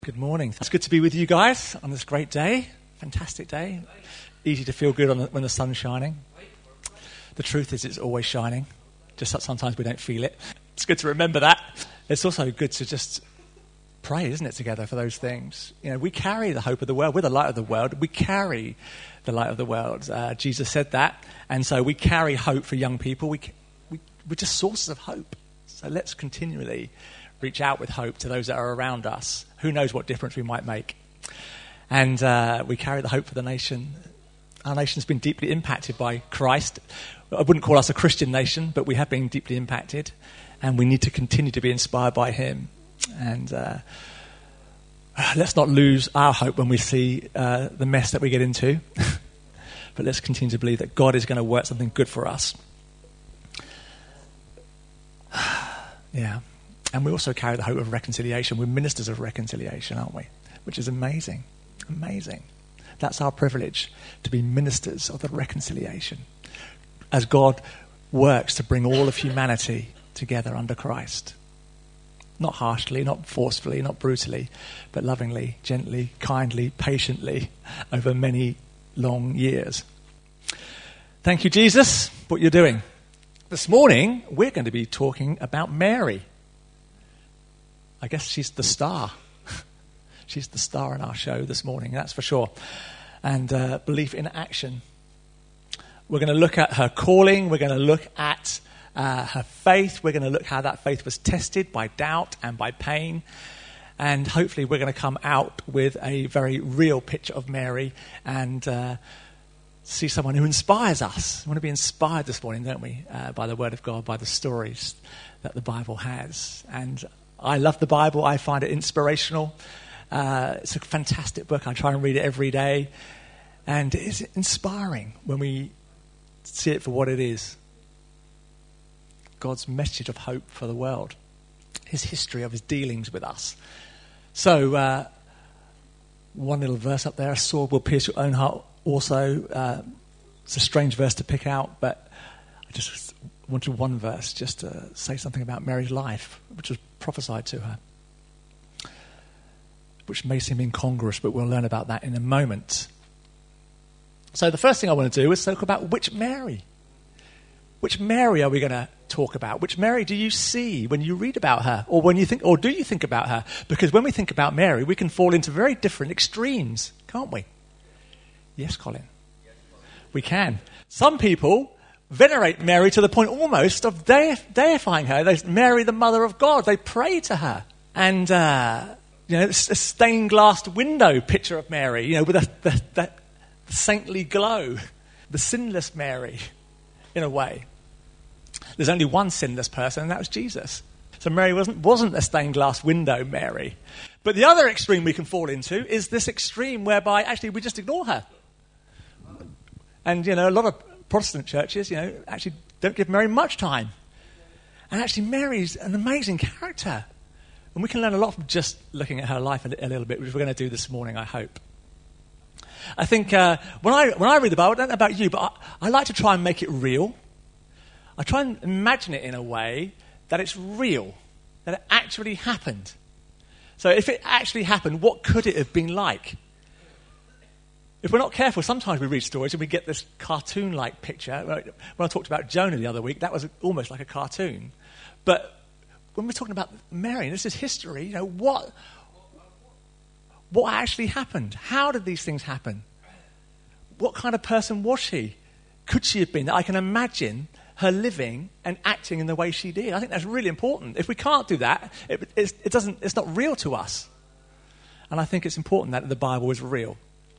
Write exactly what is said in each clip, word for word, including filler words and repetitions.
Good morning. It's good to be with you guys on this great day. Fantastic day. Easy to feel good on the, when the sun's shining. The truth is it's always shining. Just that sometimes we don't feel it. It's good to remember that. It's also good to just pray, isn't it, together for those things. You know, we carry the hope of the world. We're the light of the world. We carry the light of the world. Uh, Jesus said that. And so we carry hope for young people. We, we, we're just sources of hope. So let's continually reach out with hope to those that are around us. Who knows what difference we might make? And uh, we carry the hope for the nation. Our nation's been deeply impacted by Christ. I wouldn't call us a Christian nation, but we have been deeply impacted. And we need to continue to be inspired by him. And uh, let's not lose our hope when we see uh, the mess that we get into. But let's continue to believe that God is going to work something good for us. Yeah. And we also carry the hope of reconciliation. We're ministers of reconciliation, aren't we? Which is amazing. Amazing. That's our privilege, to be ministers of the reconciliation. As God works to bring all of humanity together under Christ. Not harshly, not forcefully, not brutally, but lovingly, gently, kindly, patiently, over many long years. Thank you, Jesus, for what you're doing. This morning, we're going to be talking about Mary. I guess she's the star. She's the star in our show this morning, that's for sure. And uh, belief in action. We're going to look at her calling. We're going to look at uh, her faith. We're going to look how that faith was tested by doubt and by pain. And hopefully we're going to come out with a very real picture of Mary and uh, see someone who inspires us. We want to be inspired this morning, don't we, uh, by the Word of God, by the stories that the Bible has. And I love the Bible. I find it inspirational. Uh, it's a fantastic book. I try and read it every day. And it's inspiring when we see it for what it is. God's message of hope for the world. His history of his dealings with us. So, uh, one little verse up there. A sword will pierce your own heart also. Uh, it's a strange verse to pick out, but I just wanted one verse just to say something about Mary's life, which was prophesied to her, which may seem incongruous, but we'll learn about that in a moment. So the first thing I want to do is talk about which Mary. Which Mary are we going to talk about? Which Mary do you see when you read about her, or when you think, or do you think about her? Because when we think about Mary, we can fall into very different extremes, can't we? Yes, Colin. We can. Some people venerate Mary to the point almost of deif- deifying her. They Mary, the Mother of God. They pray to her. And, uh, you know, it's a stained glass window picture of Mary, you know, with a, the, the, the saintly glow. The sinless Mary, in a way. There's only one sinless person, and that was Jesus. So Mary wasn't, wasn't a stained glass window Mary. But the other extreme we can fall into is this extreme whereby actually we just ignore her. And, you know, a lot of Protestant churches, you know, actually don't give Mary much time. And actually Mary's an amazing character. And we can learn a lot from just looking at her life a, a little bit, which we're going to do this morning, I hope. I think uh, when I when I read the Bible, I don't know about you, but I, I like to try and make it real. I try and imagine it in a way that it's real, that it actually happened. So if it actually happened, what could it have been like? If we're not careful, sometimes we read stories and we get this cartoon-like picture. When I talked about Jonah the other week, that was almost like a cartoon. But when we're talking about Mary, this is history, you know, what, what actually happened? How did these things happen? What kind of person was she? Could she have been? I can imagine her living and acting in the way she did. I think that's really important. If we can't do that, it, it's, it doesn't, it's not real to us. And I think it's important that the Bible is real.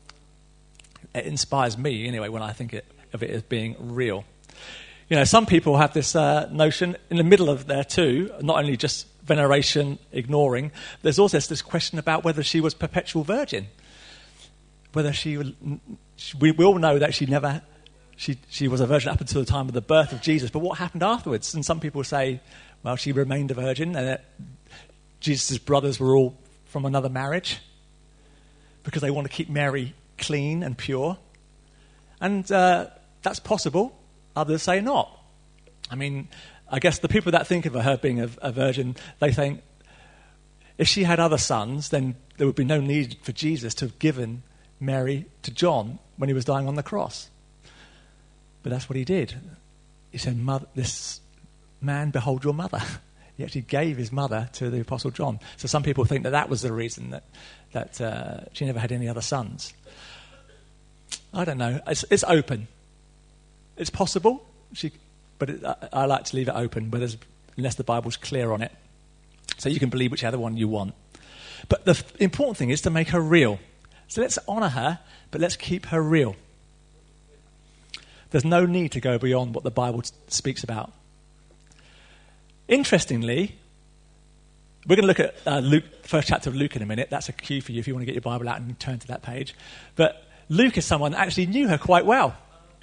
It inspires me, anyway, when I think it, of it as being real. You know, some people have this uh, notion in the middle of there too, not only just veneration, ignoring, there's also this question about whether she was perpetual virgin. Whether she, we, we all know that she never, she, she was a virgin up until the time of the birth of Jesus, but what happened afterwards? And some people say, well, she remained a virgin, and that Jesus' brothers were all from another marriage, because they want to keep Mary clean and pure. And uh, that's possible. Others say not. I mean, I guess the people that think of her being a, a virgin, they think if she had other sons, then there would be no need for Jesus to have given Mary to John when he was dying on the cross. But that's what he did. He said, "Mother, this man, behold your mother." He actually gave his mother to the Apostle John. So some people think that that was the reason that, that uh, she never had any other sons. I don't know. It's, it's open. It's possible, she, but it, I, I like to leave it open, but there's, unless the Bible's clear on it. So you can believe whichever one you want. But the f- important thing is to make her real. So let's honour her, but let's keep her real. There's no need to go beyond what the Bible t- speaks about. Interestingly, we're going to look at uh, Luke, the first chapter of Luke in a minute. That's a cue for you if you want to get your Bible out and turn to that page. But Luke is someone that actually knew her quite well.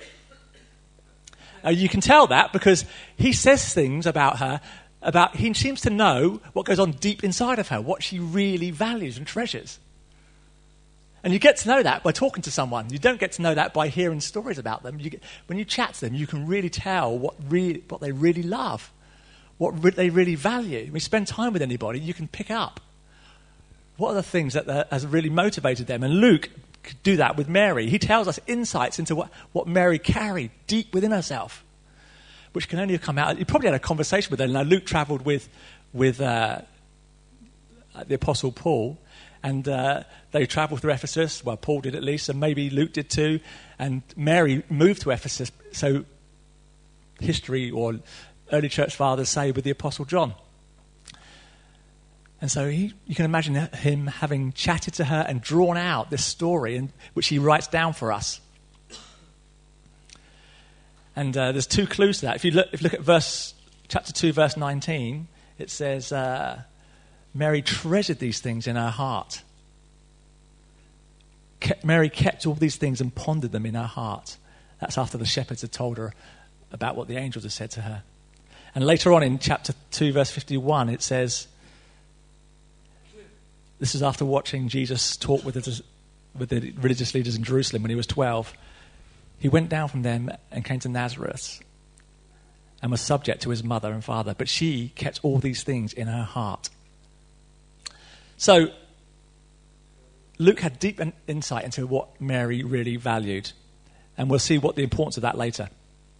Uh, you can tell that because he says things about her, about he seems to know what goes on deep inside of her, what she really values and treasures. And you get to know that by talking to someone. You don't get to know that by hearing stories about them. You get, when you chat to them, you can really tell what, re- what they really love, what re- they really value. When you spend time with anybody, you can pick up what are the things that uh, has really motivated them. And Luke could do that with Mary. He tells us insights into what, what Mary carried deep within herself, which can only have come out. He probably had a conversation with her. Now, Luke travelled with, with uh, the Apostle Paul, and uh, they travelled through Ephesus. Well, Paul did at least, and maybe Luke did too. And Mary moved to Ephesus. So history or early church fathers say with the Apostle John. And so he, you can imagine him having chatted to her and drawn out this story, and, which he writes down for us. And uh, there's two clues to that. If you look, if you look at verse chapter two, verse nineteen, it says, uh, Mary treasured these things in her heart. Ke- Mary kept all these things and pondered them in her heart. That's after the shepherds had told her about what the angels had said to her. And later on in chapter two, verse fifty-one, it says, this is after watching Jesus talk with the, with the religious leaders in Jerusalem when he was twelve. He went down from them and came to Nazareth and was subject to his mother and father. But she kept all these things in her heart. So Luke had deep insight into what Mary really valued. And we'll see what the importance of that later.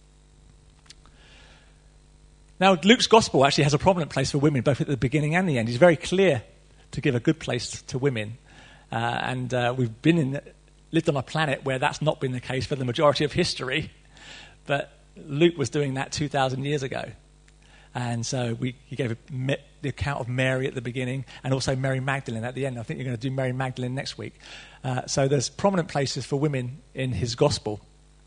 Now, Luke's gospel actually has a prominent place for women, both at the beginning and the end. He's very clear to give a good place to women. Uh, and uh, we've been in, lived on a planet where that's not been the case for the majority of history. But Luke was doing that two thousand years ago. And so we, he gave a, the account of Mary at the beginning and also Mary Magdalene at the end. I think you're going to do Mary Magdalene next week. Uh, so there's prominent places for women in his gospel.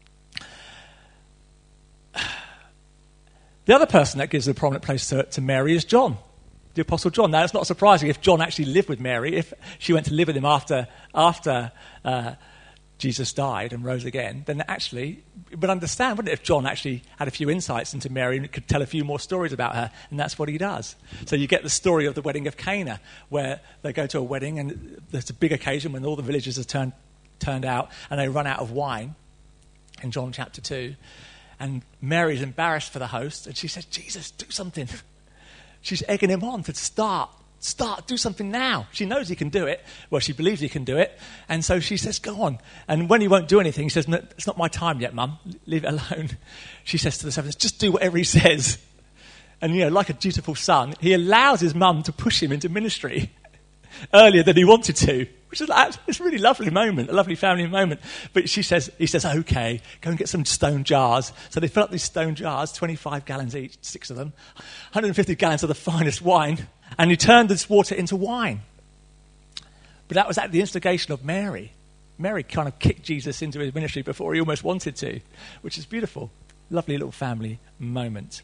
The other person that gives a prominent place to, to Mary is John, the Apostle John. Now, it's not surprising if John actually lived with Mary, if she went to live with him after after uh, Jesus died and rose again, then actually, you would understand, wouldn't it, if John actually had a few insights into Mary and could tell a few more stories about her, and that's what he does. So you get the story of the wedding of Cana, where they go to a wedding and there's a big occasion when all the villagers are turned, turned out and they run out of wine in John chapter two. And Mary's embarrassed for the host, and she says, Jesus, do something. She's egging him on to start, start, do something now. She knows he can do it. Well, she believes he can do it. And so she says, go on. And when he won't do anything, he says, no, it's not my time yet, Mum. Leave it alone. She says to the servants, just do whatever he says. And, you know, like a dutiful son, he allows his mum to push him into ministry earlier than he wanted to, which is it's a really lovely moment, a lovely family moment. But she says, he says, okay, go and get some stone jars. So they fill up these stone jars, twenty-five gallons each, six of them, one hundred fifty gallons of the finest wine, and he turned this water into wine. But that was at the instigation of Mary. Mary kind of kicked Jesus into his ministry before he almost wanted to, which is beautiful. Lovely little family moment.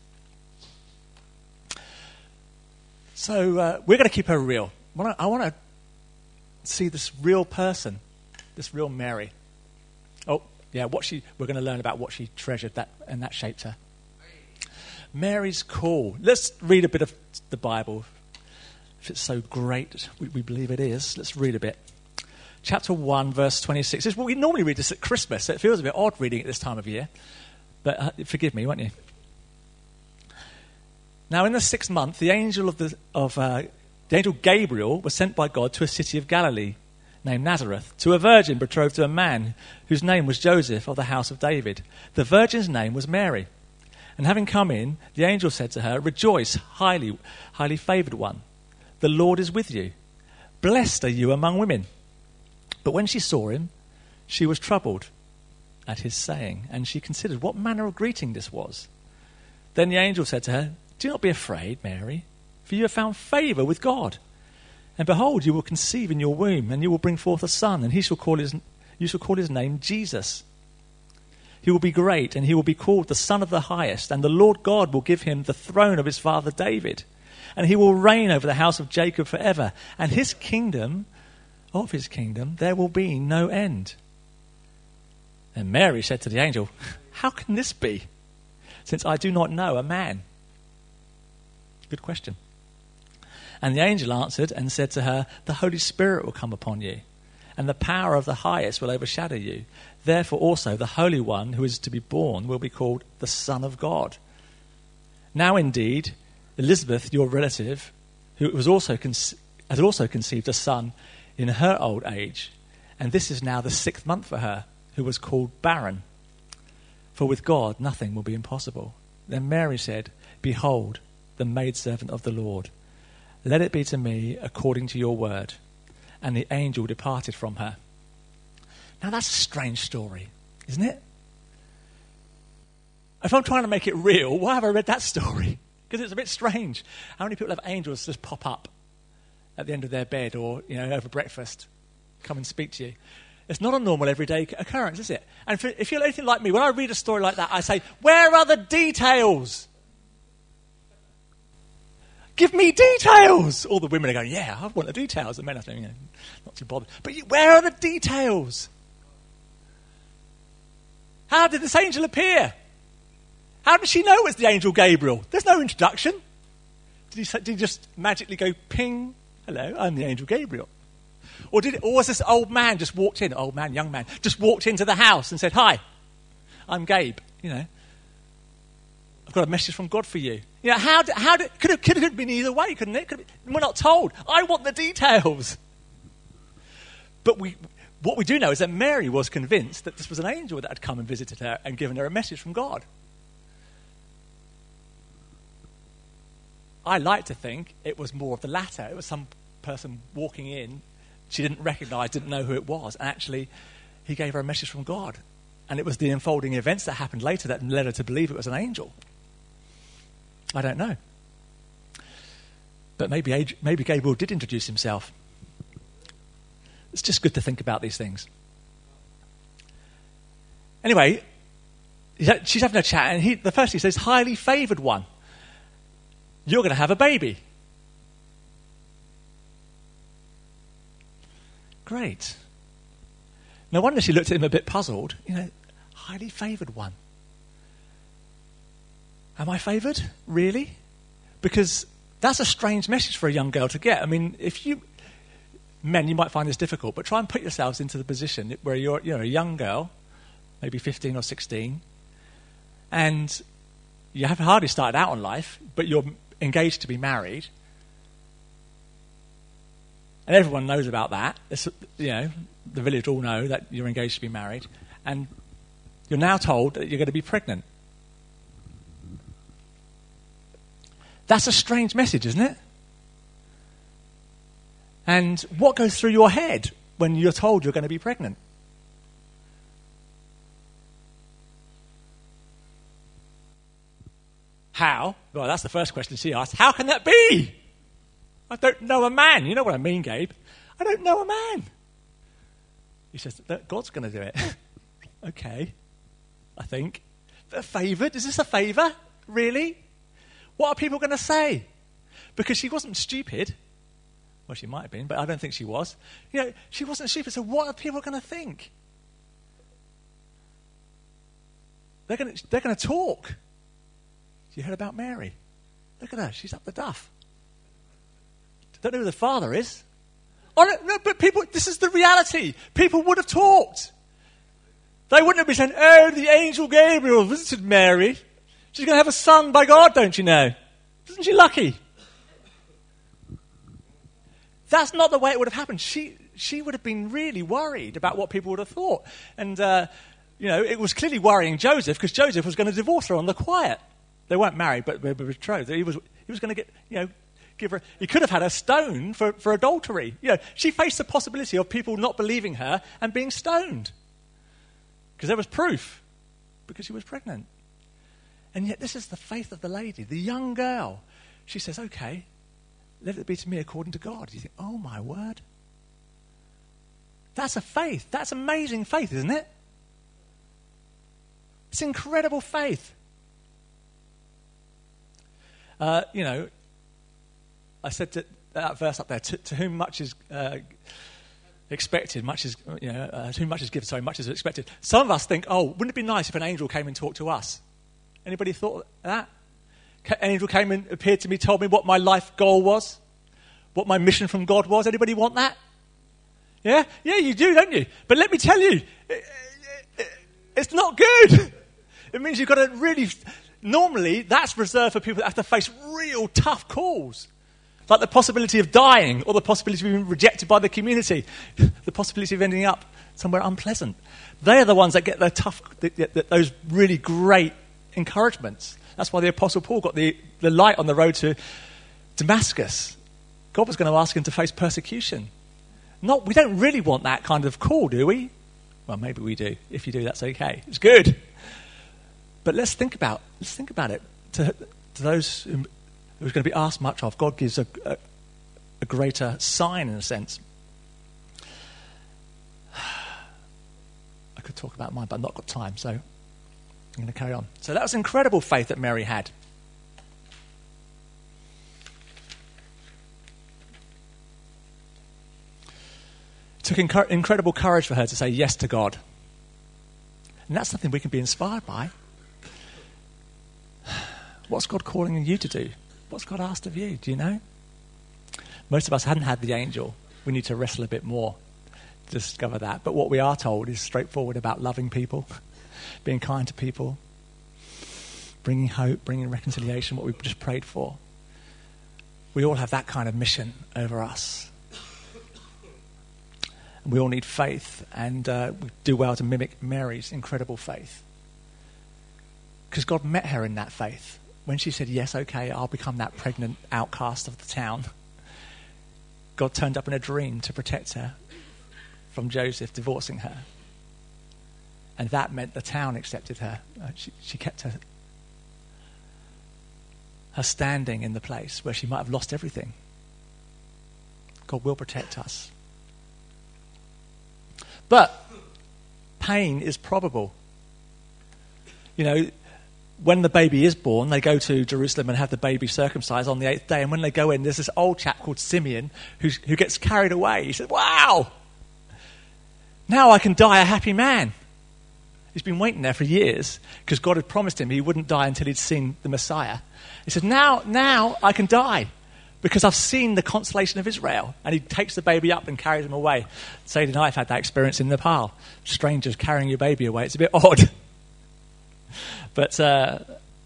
So uh, we're going to keep her real. I want to see this real person, this real Mary. Oh, yeah, what she. We're going to learn about what she treasured that and that shaped her. Mary's call. Let's read a bit of the Bible. If it's so great, we, we believe it is. Let's read a bit. Chapter one, verse twenty-six. This, well, we normally read this at Christmas, so it feels a bit odd reading it this time of year. But uh, forgive me, won't you? Now, in the sixth month, the angel of the of uh, The angel Gabriel was sent by God to a city of Galilee named Nazareth, to a virgin betrothed to a man whose name was Joseph of the house of David. The virgin's name was Mary. And having come in, the angel said to her, "Rejoice, highly, highly favoured one. The Lord is with you. Blessed are you among women." But when she saw him, she was troubled at his saying, and she considered what manner of greeting this was. Then the angel said to her, "Do not be afraid, Mary, for you have found favour with God. And behold, you will conceive in your womb, and you will bring forth a son, and he shall call his, you shall call his name Jesus. He will be great, and he will be called the Son of the Highest, and the Lord God will give him the throne of his father David. And he will reign over the house of Jacob forever, and his kingdom, of his kingdom, there will be no end." And Mary said to the angel, "How can this be, since I do not know a man?" Good question. And the angel answered and said to her, "The Holy Spirit will come upon you, and the power of the Highest will overshadow you. Therefore also the Holy One who is to be born will be called the Son of God. Now indeed, Elizabeth, your relative, who was also conce- has also conceived a son in her old age, and this is now the sixth month for her, who was called barren. For with God nothing will be impossible." Then Mary said, "Behold, the maidservant of the Lord. Let it be to me according to your word." And the angel departed from her. Now that's a strange story, isn't it? If I'm trying to make it real, why have I read that story? Because it's a bit strange. How many people have angels just pop up at the end of their bed or, you know, over breakfast, come and speak to you? It's not a normal everyday occurrence, is it? And if, if you're anything like me, when I read a story like that, I say, where are the details? Give me details. All the women are going, yeah, I want the details. The men are saying, you know, not too bothered. But you, where are the details? How did this angel appear? How did she know it was the angel Gabriel? There's no introduction. Did he, did he just magically go, ping, hello, I'm the angel Gabriel? Or did it, or was this old man just walked in, old man, young man, just walked into the house and said, "Hi, I'm Gabe, you know. I've got a message from God for you." You know, how did, how did, could it, could it have been either way, couldn't it? Could it we're not told. I want the details. But we, what we do know is that Mary was convinced that this was an angel that had come and visited her and given her a message from God. I like to think it was more of the latter. It was some person walking in she didn't recognise, didn't know who it was, and actually he gave her a message from God. And it was the unfolding events that happened later that led her to believe it was an angel. I don't know. But maybe, maybe Gabriel did introduce himself. It's just good to think about these things. Anyway, she's having a chat, and he, the first he says, "Highly favoured one. You're going to have a baby." Great. No wonder she looked at him a bit puzzled. You know, highly favoured one. Am I favoured? Really? Because that's a strange message for a young girl to get. I mean, if you, men, you might find this difficult, but try and put yourselves into the position where you're, you know, a young girl, maybe fifteen or sixteen, and you have hardly started out on life, but you're engaged to be married. And everyone knows about that. It's, you know, the village all know that you're engaged to be married. And you're now told that you're going to be pregnant. That's a strange message, isn't it? And what goes through your head when you're told you're going to be pregnant? How? Well, that's the first question she asked. How can that be? I don't know a man. You know what I mean, Gabe? I don't know a man. He says, God's going to do it. Okay, I think. A favoured? Is this a favour? Really? What are people going to say? Because she wasn't stupid. Well, she might have been, but I don't think she was. You know, she wasn't stupid, so what are people going to think? They're going to, they're going to talk. You heard about Mary? Look at her. She's up the duff. Don't know who the father is. Oh, no, no, but people, this is the reality. People would have talked. They wouldn't have been saying, "Oh, the angel Gabriel visited Mary. She's going to have a son by God, don't you know? Isn't she lucky?" That's not the way it would have happened. She she would have been really worried about what people would have thought. And, uh, you know, it was clearly worrying Joseph because Joseph was going to divorce her on the quiet. They weren't married, but they were betrothed. He was he was going to get, you know, give her... He could have had her stoned for, for adultery. You know, she faced the possibility of people not believing her and being stoned. Because there was proof. Because she was pregnant. And yet this is the faith of the lady, the young girl. She says, okay, let it be to me according to God. You think, oh my word. That's a faith. That's amazing faith, isn't it? It's incredible faith. Uh, you know, I said to, that verse up there, to, to whom much is uh, expected, much is, you know, uh, to whom much is given, sorry, much is expected. Some of us think, oh, wouldn't it be nice if an angel came and talked to us? Anybody thought that? An angel came and appeared to me, told me what my life goal was, what my mission from God was. Anybody want that? Yeah? Yeah, you do, don't you? But let me tell you, it, it, it's not good. It means you've got to really... Normally, that's reserved for people that have to face real tough calls. Like the possibility of dying or the possibility of being rejected by the community. The possibility of ending up somewhere unpleasant. They are the ones that get the tough, the, the, those really great encouragements. That's why the Apostle Paul got the, the light on the road to Damascus. God was going to ask him to face persecution. Not, we don't really want that kind of call, do we? Well, maybe we do. If you do, that's okay. It's good. But let's think about let's think about it. To, to those who, who's going to be asked much of, God gives a, a, a greater sign in a sense. I could talk about mine, but I've not got time, so I'm going to carry on. So that was incredible faith that Mary had. It took inc- incredible courage for her to say yes to God. And that's something we can be inspired by. What's God calling you to do? What's God asked of you? Do you know? Most of us hadn't had the angel. We need to wrestle a bit more to discover that. But what we are told is straightforward about loving people, being kind to people, bringing hope, bringing reconciliation, what we've just prayed for. We all have that kind of mission over us. And we all need faith, and uh, we do well to mimic Mary's incredible faith. Because God met her in that faith. When she said, yes, okay, I'll become that pregnant outcast of the town, God turned up in a dream to protect her from Joseph divorcing her. And that meant the town accepted her. Uh, she, she kept her, her standing in the place where she might have lost everything. God will protect us. But pain is probable. You know, when the baby is born, they go to Jerusalem and have the baby circumcised on the eighth day. And when they go in, there's this old chap called Simeon who's, who gets carried away. He says, wow, now I can die a happy man. He's been waiting there for years because God had promised him he wouldn't die until he'd seen the Messiah. He said, now, now I can die because I've seen the consolation of Israel. And he takes the baby up and carries him away. Sadie and I have had that experience in Nepal. Strangers carrying your baby away. It's a bit odd. But uh,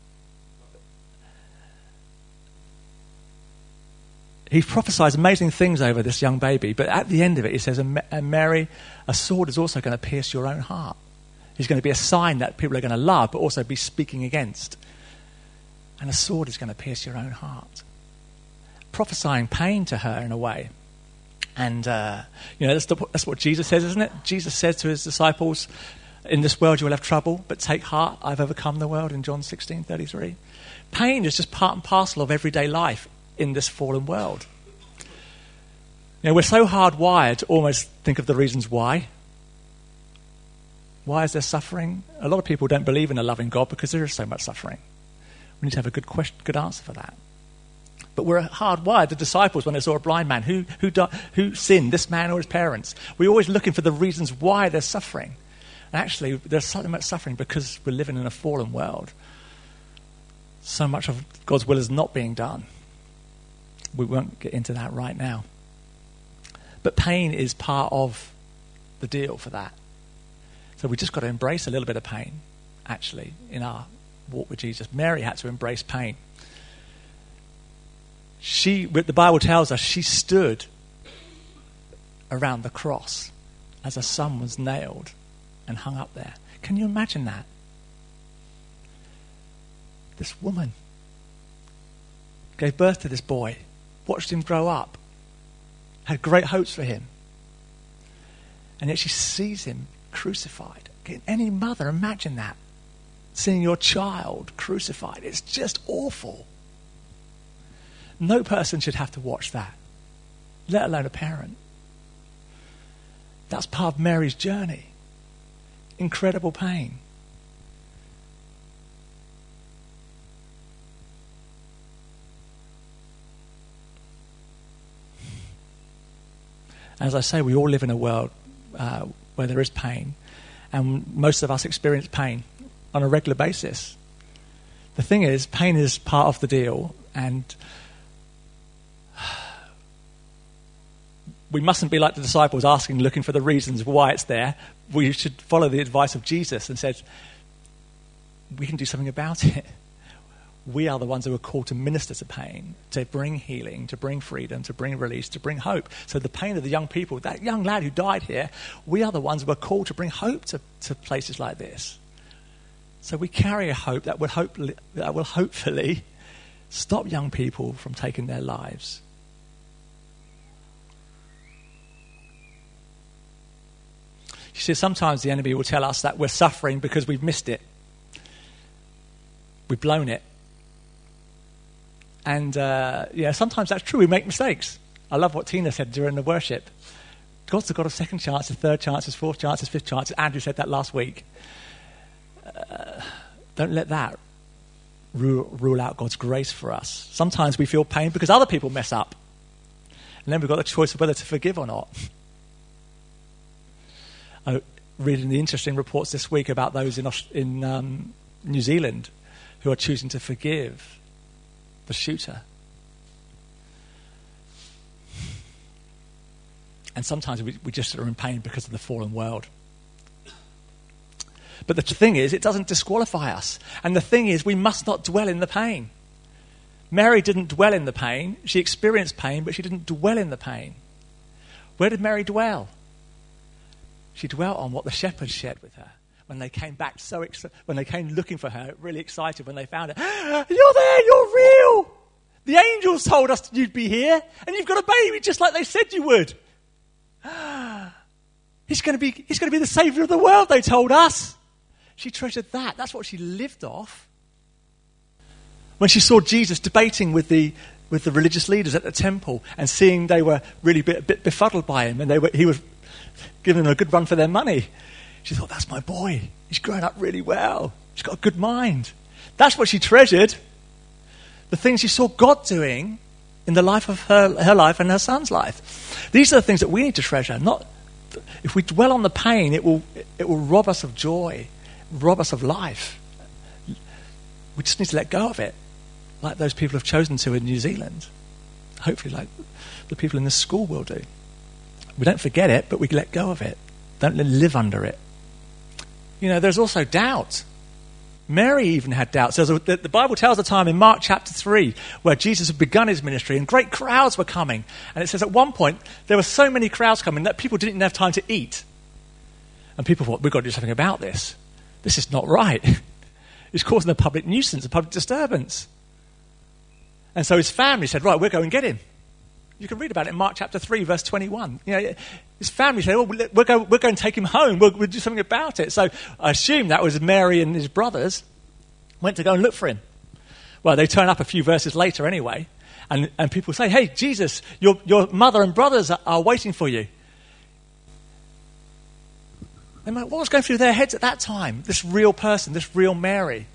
he prophesies amazing things over this young baby. But at the end of it, he says, and Mary, a sword is also going to pierce your own heart. He's going to be a sign that people are going to love, but also be speaking against. And a sword is going to pierce your own heart. Prophesying pain to her in a way. And, uh, you know, that's, the, that's what Jesus says, isn't it? Jesus says to his disciples, in this world you will have trouble, but take heart, I've overcome the world, in John sixteen thirty-three. Pain is just part and parcel of everyday life in this fallen world. You know, we're so hardwired to almost think of the reasons why. Why is there suffering? A lot of people don't believe in a loving God because there is so much suffering. We need to have a good question, good answer for that. But we're hardwired. The disciples, when they saw a blind man, who who di- who sinned, this man or his parents? We're always looking for the reasons why they're suffering. And actually, there's so much suffering because we're living in a fallen world. So much of God's will is not being done. We won't get into that right now. But pain is part of the deal for that. So we just got to embrace a little bit of pain, actually, in our walk with Jesus. Mary had to embrace pain. She, the Bible tells us, she stood around the cross as a son was nailed and hung up there. Can you imagine that? This woman gave birth to this boy, watched him grow up, had great hopes for him, and yet she sees him crucified. Can any mother imagine that? Seeing your child crucified. It's just awful. No person should have to watch that, let alone a parent. That's part of Mary's journey. Incredible pain. As I say, we all live in a world uh, where there is pain, and most of us experience pain on a regular basis. The thing is, pain is part of the deal, and we mustn't be like the disciples asking, looking for the reasons why it's there. We should follow the advice of Jesus and said, we can do something about it. We are the ones who are called to minister to pain, to bring healing, to bring freedom, to bring release, to bring hope. So the pain of the young people, that young lad who died here, we are the ones who are called to bring hope to, to places like this. So we carry a hope that will hopefully, that will hopefully stop young people from taking their lives. You see, sometimes the enemy will tell us that we're suffering because we've missed it. We've blown it. And, uh, yeah, sometimes that's true. We make mistakes. I love what Tina said during the worship. God's the God of second chances, third chances, fourth chances, fifth chances. Andrew said that last week. Uh, don't let that rule, rule out God's grace for us. Sometimes we feel pain because other people mess up. And then we've got the choice of whether to forgive or not. I'm reading the interesting reports this week about those in, in um, New Zealand who are choosing to forgive the shooter. And sometimes we, we just are in pain because of the fallen world. But the thing is, it doesn't disqualify us. And the thing is, we must not dwell in the pain. Mary didn't dwell in the pain. She experienced pain, but she didn't dwell in the pain. Where did Mary dwell? She dwelt on what the shepherds shared with her. When they came back so ex- when they came looking for her, really excited when they found her. You're there, you're real. The angels told us you'd be here, and you've got a baby just like they said you would. He's going to be he's going to be the saviour of the world, they told us. She treasured that. That's what she lived off. When she saw Jesus debating with the with the religious leaders at the temple and seeing they were really a bit, a bit befuddled by him, and they were he was giving them a good run for their money. She thought, that's my boy. He's grown up really well. He's got a good mind. That's what she treasured. The things she saw God doing in the life of her, her life and her son's life. These are the things that we need to treasure. Not if we dwell on the pain, it will it will rob us of joy, rob us of life. We just need to let go of it, like those people have chosen to in New Zealand. Hopefully, like the people in this school will do. We don't forget it, but we let go of it. Don't live under it. You know, there's also doubt. Mary even had doubts. There's a, the, the Bible tells a time in Mark chapter three where Jesus had begun his ministry and great crowds were coming. And it says at one point there were so many crowds coming that people didn't even have time to eat. And people thought, we've got to do something about this. This is not right. It's causing a public nuisance, a public disturbance. And so his family said, right, we'll go and get him. You can read about it in Mark chapter three, verse twenty-one. You know, his family said, oh, we'll go, we'll go and take him home. We'll, we'll do something about it. So I assume that was Mary and his brothers went to go and look for him. Well, they turn up a few verses later anyway. And, and people say, hey, Jesus, your, your mother and brothers are, are waiting for you. And what was going through their heads at that time? This real person, this real Mary.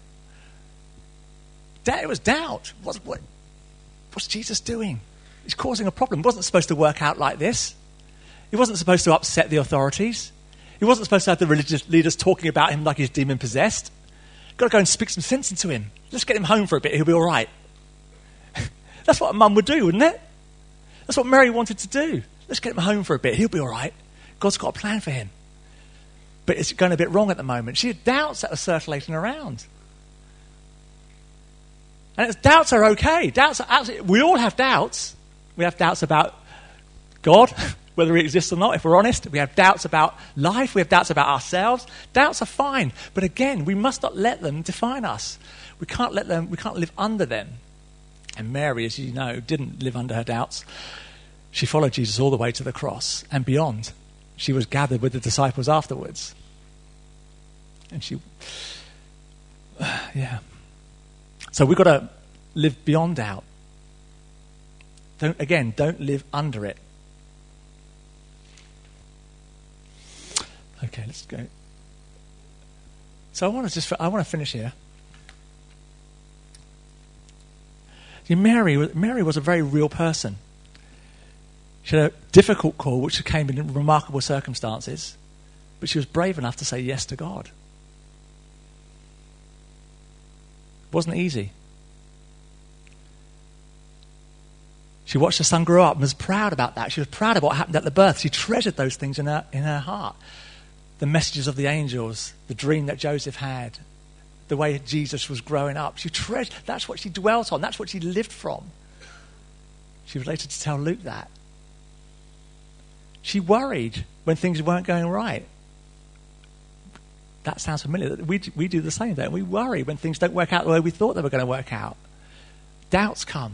It was doubt. What's, what, what's Jesus doing? He's causing a problem. He wasn't supposed to work out like this. He wasn't supposed to upset the authorities. He wasn't supposed to have the religious leaders talking about him like he's demon-possessed. Got to go and speak some sense into him. Let's get him home for a bit. He'll be all right. That's what a mum would do, wouldn't it? That's what Mary wanted to do. Let's get him home for a bit. He'll be all right. God's got a plan for him. But it's going a bit wrong at the moment. She had doubts that were circulating around. And it's, doubts are okay. Doubts are absolutely, we all have doubts. We have doubts about God. whether he exists or not. If we're honest, we have doubts about life. We have doubts about ourselves. Doubts are fine. But again, we must not let them define us. We can't let them, we can't live under them. And Mary, as you know, didn't live under her doubts. She followed Jesus all the way to the cross and beyond. She was gathered with the disciples afterwards. And she, uh, yeah. So we've got to live beyond doubt. Don't, again, don't live under it. Okay, let's go. So I want to just, I want to finish here. See, Mary, Mary was a very real person. She had a difficult call, which came in remarkable circumstances, but she was brave enough to say yes to God. It wasn't easy. She watched her son grow up and was proud about that. She was proud of what happened at the birth. She treasured those things in her, in her heart. The messages of the angels, the dream that Joseph had, the way Jesus was growing up. She treasured, that's what she dwelt on. That's what she lived from. She was later to tell Luke that. She worried when things weren't going right. That sounds familiar. We, we do the same, don't we? We worry when things don't work out the way we thought they were going to work out. Doubts come.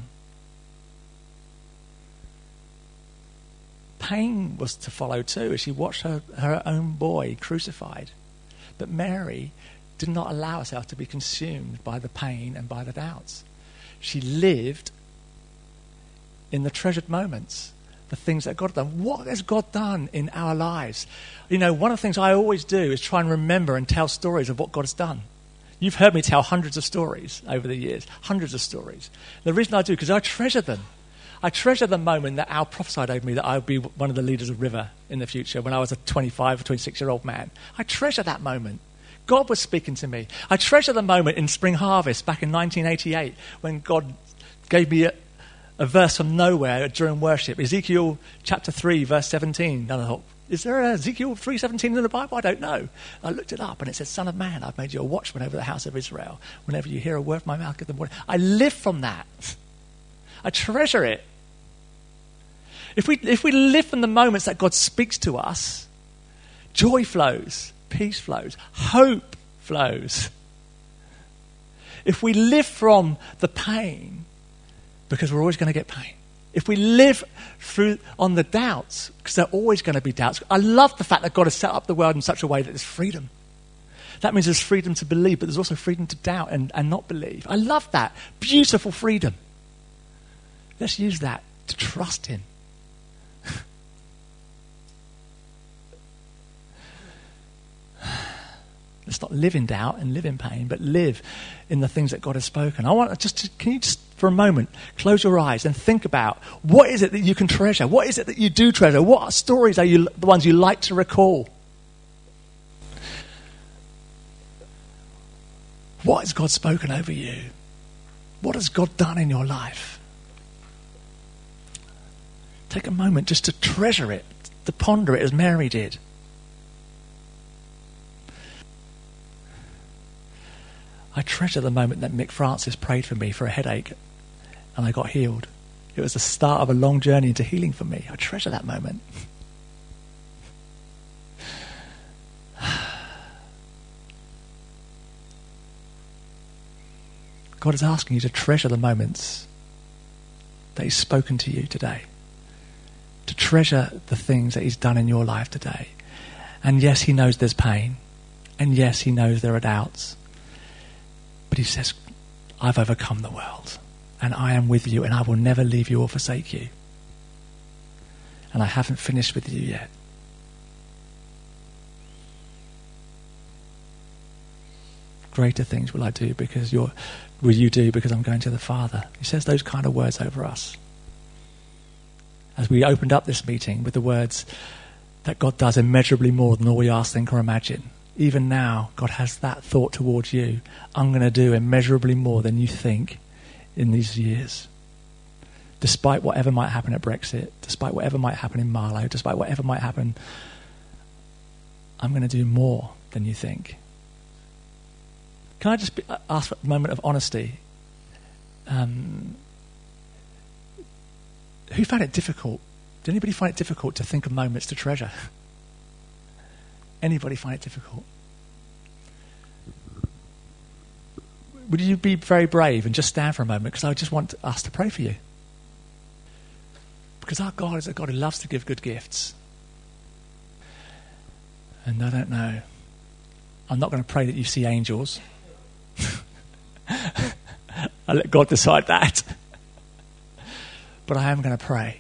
Pain was to follow too as she watched her, her own boy crucified. But Mary did not allow herself to be consumed by the pain and by the doubts. She lived in the treasured moments, the things that God had done. What has God done in our lives? You know, one of the things I always do is try and remember and tell stories of what God has done. You've heard me tell hundreds of stories over the years, hundreds of stories. The reason I do, because I treasure them. I treasure the moment that Al prophesied over me that I would be one of the leaders of River in the future when I was a twenty-five or twenty-six-year-old man. I treasure that moment. God was speaking to me. I treasure the moment in Spring Harvest back in nineteen eighty-eight when God gave me a, a verse from nowhere during worship. Ezekiel chapter three, verse seventeen. And I thought, is there a Ezekiel three seventeen in the Bible? I don't know. I looked it up and it said, Son of man, I've made you a watchman over the house of Israel. Whenever you hear a word from my mouth, give them water. I live from that. I treasure it. If we, if we live from the moments that God speaks to us, joy flows, peace flows, hope flows. If we live from the pain, because we're always going to get pain. If we live through on the doubts, because there are always going to be doubts. I love the fact that God has set up the world in such a way that there's freedom. That means there's freedom to believe, but there's also freedom to doubt and, and not believe. I love that. Beautiful freedom. Let's use that to trust Him. Let's not live in doubt and live in pain, but live in the things that God has spoken. I want just to, can you just for a moment close your eyes and think about what is it that you can treasure? What is it that you do treasure? What stories are you the ones you like to recall? What has God spoken over you? What has God done in your life? Take a moment just to treasure it, to ponder it as Mary did. I treasure the moment that Mick Francis prayed for me for a headache and I got healed. It was the start of a long journey into healing for me. I treasure that moment. God is asking you to treasure the moments that He's spoken to you today. To treasure the things that He's done in your life today. And yes, He knows there's pain. And yes, He knows there are doubts. But He says, I've overcome the world. And I am with you and I will never leave you or forsake you. And I haven't finished with you yet. Greater things will I do because you're, will you do because I'm going to the Father. He says those kind of words over us. As we opened up this meeting with the words that God does immeasurably more than all we ask, think or imagine. Even now, God has that thought towards you. I'm going to do immeasurably more than you think in these years. Despite whatever might happen at Brexit, despite whatever might happen in Marlow, despite whatever might happen, I'm going to do more than you think. Can I just be, ask for a moment of honesty? Um, who found it difficult Did anybody find it difficult to think of moments to treasure? Anybody find it difficult? Would you be very brave and just stand for a moment? Because I just want us to pray for you. Because our God is a God who loves to give good gifts. And I don't know. I'm not going to pray that you see angels. I'll let God decide that. But I am going to pray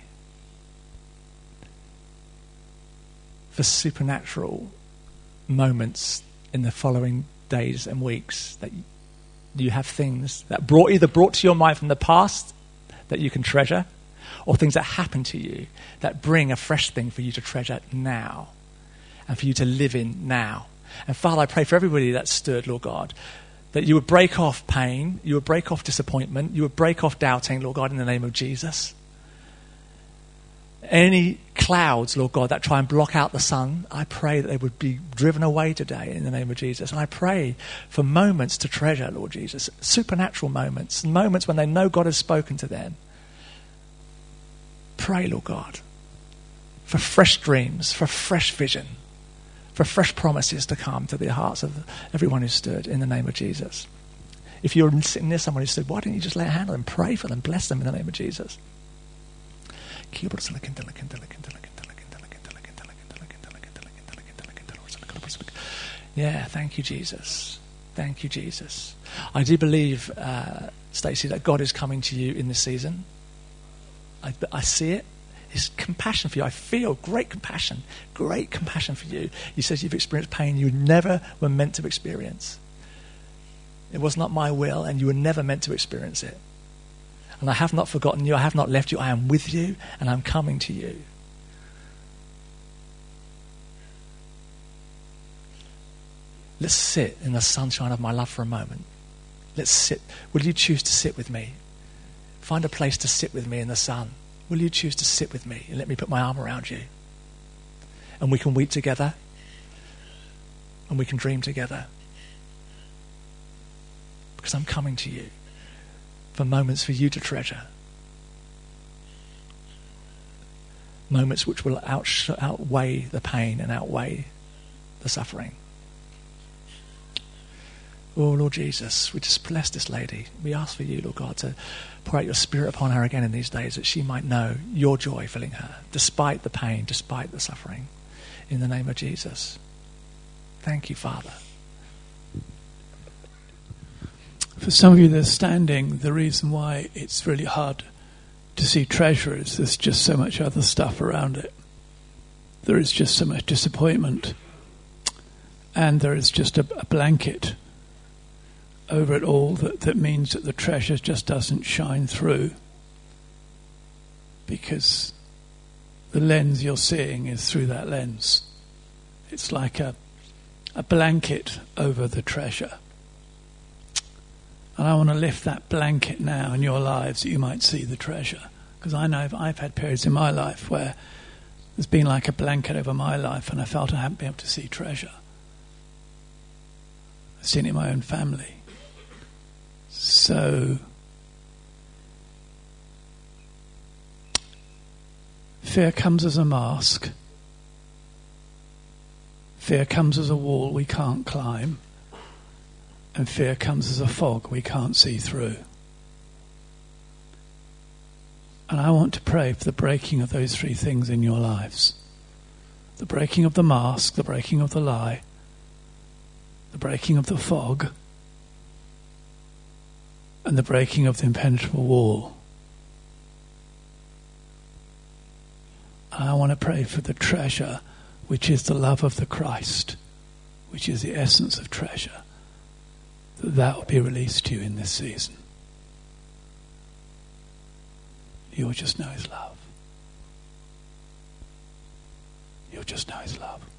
for supernatural moments in the following days and weeks, that you have things that brought either brought to your mind from the past that you can treasure, or things that happen to you that bring a fresh thing for you to treasure now and for you to live in now. And Father, I pray for everybody that stood, Lord God, that you would break off pain, you would break off disappointment, you would break off doubting, Lord God, in the name of Jesus. Any clouds, Lord God, that try and block out the sun, I pray that they would be driven away today in the name of Jesus. And I pray for moments to treasure, Lord Jesus, supernatural moments, moments when they know God has spoken to them. Pray, Lord God, for fresh dreams, for fresh vision, for fresh promises to come to the hearts of everyone who stood in the name of Jesus. If you're sitting near someone who stood, why don't you just lay a hand on them, pray for them, bless them in the name of Jesus. Yeah, thank you, Jesus. Thank you, Jesus. I do believe, uh, Stacey, that God is coming to you in this season. I, I see it. His compassion for you. I feel great compassion, great compassion for you. He says you've experienced pain you never were meant to experience. It was not my will, and you were never meant to experience it. And I have not forgotten you. I have not left you. I am with you, and I'm coming to you. Let's sit in the sunshine of my love for a moment. Let's sit. Will you choose to sit with me? Find a place to sit with me in the sun. Will you choose to sit with me and let me put my arm around you? And we can weep together. And we can dream together. Because I'm coming to you for moments for you to treasure. Moments which will outsh- outweigh the pain and outweigh the suffering. Oh, Lord Jesus, we just bless this lady. We ask for you, Lord God, to pour out your Spirit upon her again in these days, that she might know your joy filling her, despite the pain, despite the suffering, in the name of Jesus. Thank you, Father. For some of you that are standing, the reason why it's really hard to see treasure is there's just so much other stuff around it. There is just so much disappointment. And there is just a, a blanket over it all that, that means that the treasure just doesn't shine through, because the lens you're seeing is through that lens. It's like a a blanket over the treasure. And I want to lift that blanket now in your lives that you might see the treasure. Because I know I've, I've had periods in my life where there's been like a blanket over my life and I felt I haven't been able to see treasure. I've seen it in my own family. So, fear comes as a mask. Fear comes as a wall we can't climb. And fear comes as a fog we can't see through. And I want to pray for the breaking of those three things in your lives. The breaking of the mask, the breaking of the lie, the breaking of the fog, and the breaking of the impenetrable wall. And I want to pray for the treasure, which is the love of the Christ, which is the essence of treasure, that that will be released to you in this season. You'll just know his love. You'll just know his love.